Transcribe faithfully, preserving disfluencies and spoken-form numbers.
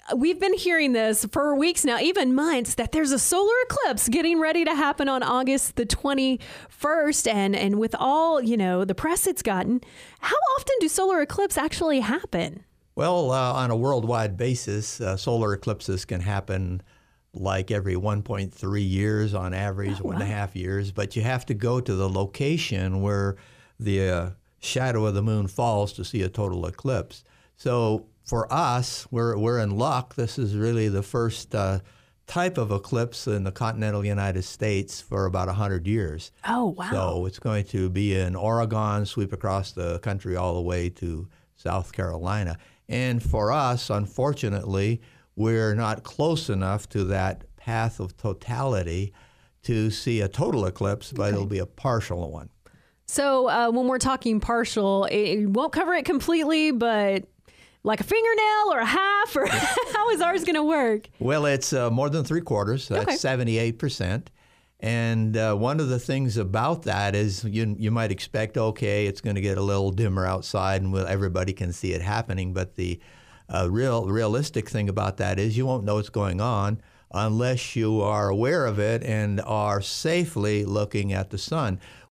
we've been hearing this for weeks now, even months, that there's a solar eclipse getting ready to happen on August the twenty-first. And, and with all, you know, the press it's gotten, how often do solar eclipses actually happen? Well, uh, on a worldwide basis, uh, solar eclipses can happen like every one point three years on average, oh, one wow. and a half years. But you have to go to the location where the uh, shadow of the moon falls to see a total eclipse. So for us, we're we're in luck. This is really the first uh, type of eclipse in the continental United States for about one hundred years. Oh, wow. So it's going to be in Oregon, sweep across the country all the way to South Carolina. And for us, unfortunately, we're not close enough to that path of totality to see a total eclipse, but okay. it'll be a partial one. So uh, when we're talking partial, it won't cover it completely, but like a fingernail or a half, or how is ours going to work? Well, it's uh, more than three quarters. That's okay. seventy-eight percent. And uh, one of the things about that is you you might expect, okay, it's going to get a little dimmer outside and we'll, everybody can see it happening. But the uh, real realistic thing about that is you won't know what's going on unless you are aware of it and are safely looking at the sun.